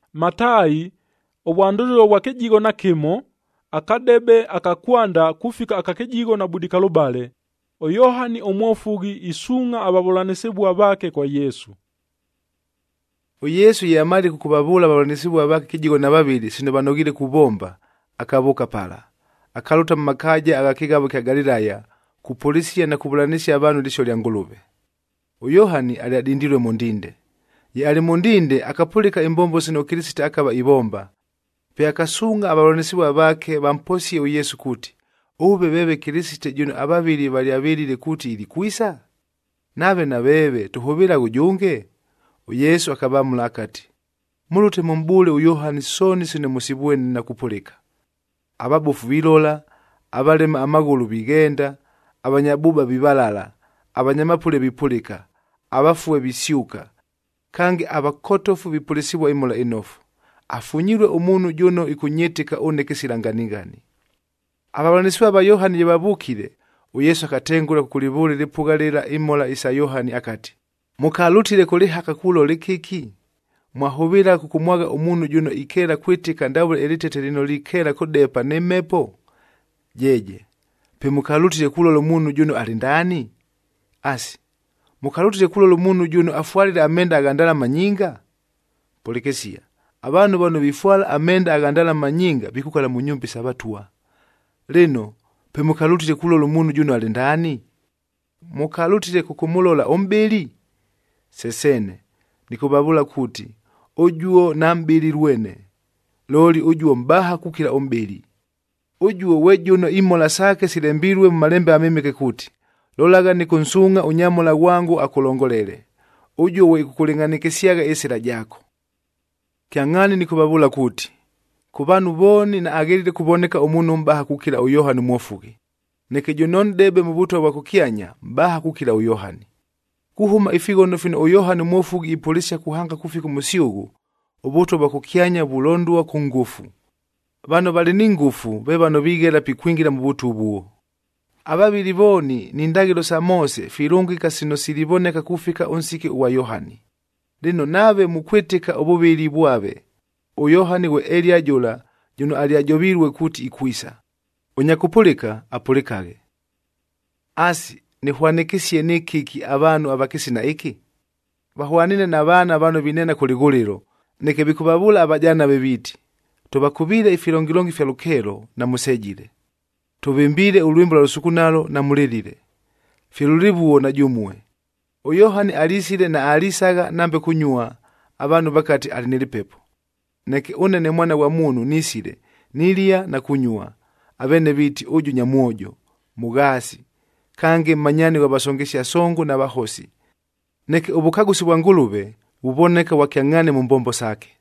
Matayi obwanduliro bwakejigo na kimo akadebe akakwanda kufika akakejigo na budikalubale. Yohani omwofugi isunga ababulanisibwa bake kwa Yesu. Yesu yamali kukubabula ababulanisibwa bake kijigo na babili sino banogile kubomba akabuka pala. Akaluta mu makaja agakigabo kya Galilaya kupolisia na kubulanisha abantu lisho lya ngulube. Yohani ali adindilwe mu ndinde. Ye ali mu ndinde akapulika imbombo sino Kristo akaba ibomba. Pe akasunga ababulanisibwa bake bamposie Yesu kuti ube bebe Kristo juno ababili bali abelile kuti ili kuisa nabe na bebe tuhubira kujunge. Yesu akabamula akati mulute mumbule Yohani soni sino musibweni na kupulika. Ababufu bilola, abalema amagulu bigenda, abanyabuba bibalala, abanyamapule bipulika, abafuwe bisyuka, kangi abakotofu bipulisibwa imola enofu. Afunyirwe umuntu juno ikunyetika onekesilanganingani. Ababulanisibwa ba Yohani yababukire, Yesu akatengula kukulibuli lipugalira imola isa Yohani akati mukalutile kulihaka kulo likiki. Mwahubira kukumwaga umuntu juno ikera kwitika ndabula elitete lino likera kudepa nemepo. Jeje, pe mukalutile kulo lumuntu juno alindani? Asi, mukalutile kulo lumuntu juno afualile amenda agandala manyinga? Polikesia, abantu bano bifuala amenda agandala manyinga bikukala mu nyumba sabatuwa. Lino, pe mukalutile kulo lumuntu juno alindani? Mukalutile kukumulola ombeli? Sesene, nikubabula kuti ojuo nambili rwene, loli ojuo mbaha kukila ombeli. Ojuo wejuno imola sake silembirwe mu malembe amemeke kuti lolaga nikunsunga unyamola wangu akulongolele. Ojuo we kukulinganikisiaga esira jako. Kiangani nikubabula kuti kubanu boni na agelile kuboneka umuntu mbaha kukila Yohani mwofugi. Nekejonon debe mubuto wakukianya mbaha kukila Yohani. Kuhuma ifigono fino Yohani mwofugi ipolisha kuhanga kufika musiugu, obuto bakukianya bulondwa kungufu. Bano bali ningufu, bebano bigela pikwingira mu butu buo. Ababili boni nindagilo sa Mose filungika sino siliboneka kufika onsiki uwa Yohani. Lino nabe mukwetika obubili bwabe. Yohani we Eliajola juno aliajobirwe kuti ikuisa. Onyakupulika apulikage. Asi nihwanikisiye nikiki abantu abakisi na iki? Bahwanine na bana bano binena kuliguliro, neke bikubabula abajana bebiti. Tubakubile ifilongilongi fya lukero na musejile. Tubimbile ulwimbo la lusukunalo na mulilile. Filulibuo na jumue. Yohani alisile na alisaga nambe kunyua, abantu bakati alinilipepo. Neke unene mwana wa munu nisile, nilia na kunyua. Abene biti uju nyamuojo, mugasi, kange manyani wabasongesha songo na bahosi. Neke ubukagusi bwa ngulube buboneka wakiangane mu mbombo sake.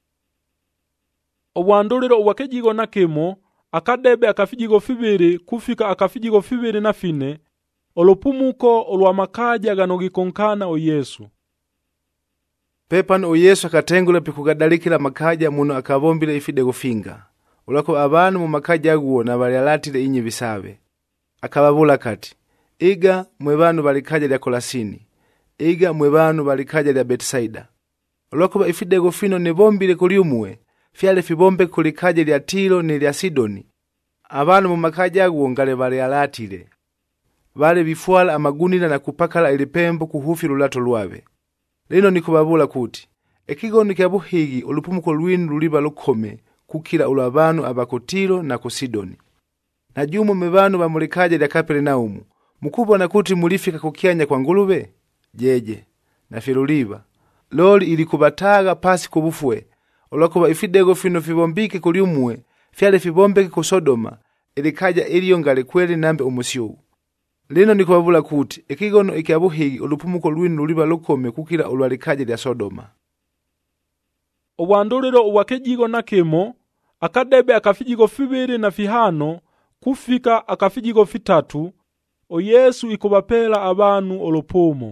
Obwanduliro wakejigo na kimo akadebe akafijigo fibiri kufika akafijigo fibiri na fine olopumuko olwamakaja ganogikonkana Yesu. Pepano Yesu akatengula pikugadalikila makaja muno akabombile ifidego finga. Ulako abantu mu makaja aguo na balialatile inye bisabe. Akababula kati, iga mwebanu balikaja lya Kolasini, iga mwebanu balikaja lya Betsaida. Ulako ba ifidego fino nibombile kuliumue, fyale fibombe kulikaja lya Tiro ni lya Sidoni. Abantu mu makaja aguo ngale balialatile. Bale bifuala amagunira na kupakala ilipembo kuhufi lulato lwabe. Lino nikubabula kuti, ekigono kya buhigi olupumuko lwinu luliba lukome kukila ulwabanu abakotiro na kusidoni. Na jumo mebanu bamulikaja lya Kapernaumu, mukubona kuti mulifika kukianya kwa ngulube? Jeje, na filuliba. Loli ilikubataga pasi kubufwe, olakuba ifidego fino fibombike kuliumue, fyale fibombeke ku Sodoma, ilikaja iliyo ngale kweli nambe umusiu. Lino nikubabula kuti, ekigono ikyabuhigi olupumuko lwinu luliba lukome kukila ulwalikaja lya Sodoma. Obwanduliro wakejigo na kimo akadebe akafijigo fibiri na fihano kufika akafijigo fitatu Yesu ikubapela abantu olopumo.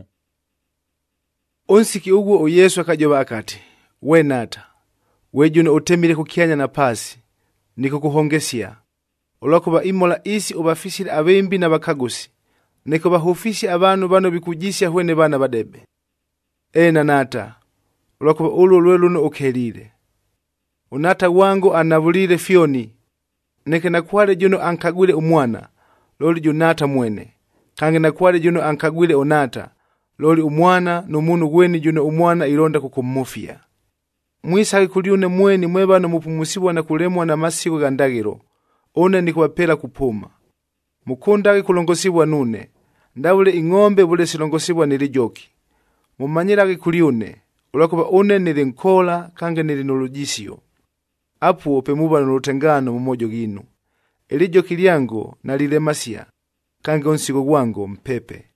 Onsiki ugu Yesu akajoba akati, we nata, we juno utemile kukianya na pasi, niko kuhongesia. Olakuba imola isi ubafisile abembi na bakagusi, niko bahufisi abantu bano bikujisya huene bana badebe. Na nata, olakuba ulu lweluno ukelile. unata wangu anavulile fyoni, neke nakwale juno ankagwile umwana, loli junata mwene, kange nakwale juno ankagwile onata, loli umwana numunu gweni juno umwana ilonda kukumufia. Mwisake kuliune mweni mwebano mupumusibwa na kulemwa na masiku gandagiro, one ni kuwapela kupuma. Mukundake kulongosibwa nune, ndawule ing'ombe bule silongosibwa nilijoki. Mumanyirake kuliune, ulakuba une nilinkola kange nilinulujisio. Apu pemuba nulutengano mumojo ginu. Ilijoki lyango na lile masia, kange onsigo gwango mpepe.